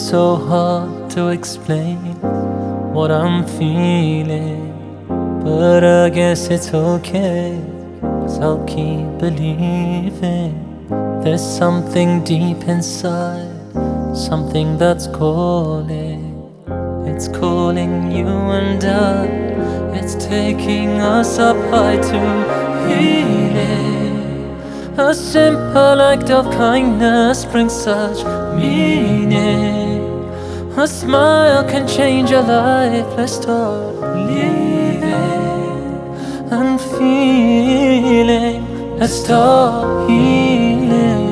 so hard to explain what I'm feeling, but I guess it's okay, 'cause I'll keep believing. There's something deep inside, something that's calling. It's calling you and I. It's taking us up high to healing. A simple act of kindness brings such meaning. A smile can change your life. Let's start believing and feeling. Let's start healing.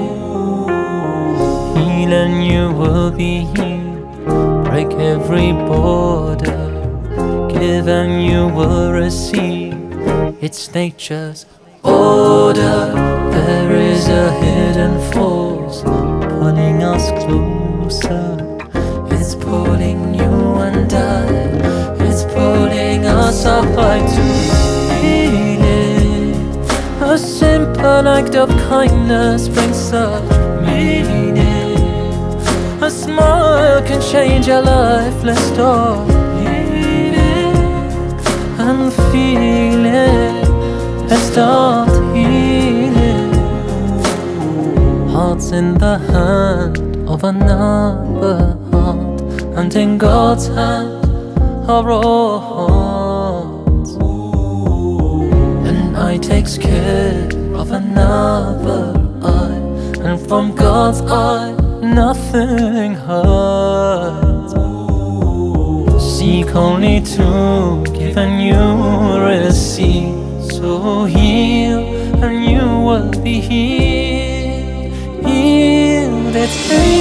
Heal and you will be healed. Break every border. Give and you will receive. It's nature's order. There is a hidden force pulling us closer. It's pulling you and I. It's pulling us up high to healing. A simple act of kindness brings such meaning. A smile can change your life. Let's start healing and feeling. Let's start healing. Hearts in the hand of another heart, and in God's hand are all hearts. An eye takes care of another eye, and from God's eye nothing hurts. Seek only to give and you receive. So heal and you will be healed. Healed, it's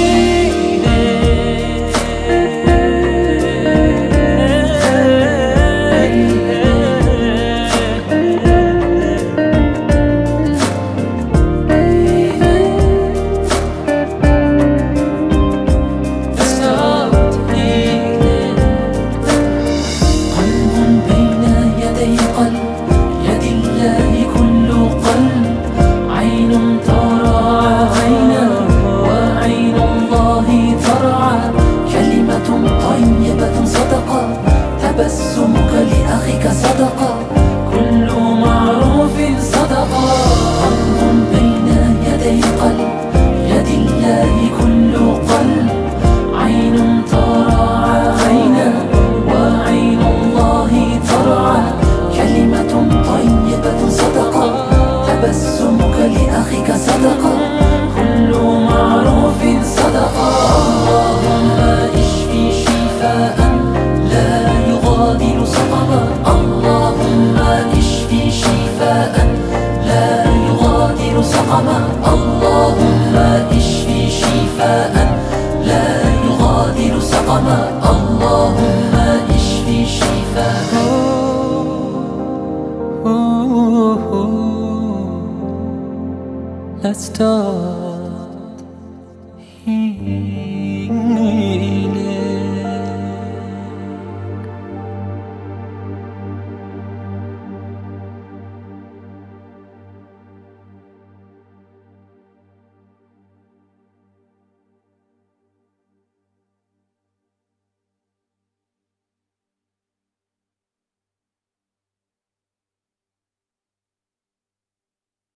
تبسمك لأخيك صدقة، كل معروف صدقة. قلب بين يدي قلب، يد الله كل قلب. عين ترعى عينا وعين الله ترعى. كلمة طيبة صدقة، تبسمك لأخيك صدقة، كل معروف صدقة. اللهم اشفي شفاء لا يغادر سقما. اللهم اشفي شفاء لا يغادر سقما. اللهم اشفي شفاء لا يغادر سقما. اللهم اشفي شفاء. Let's start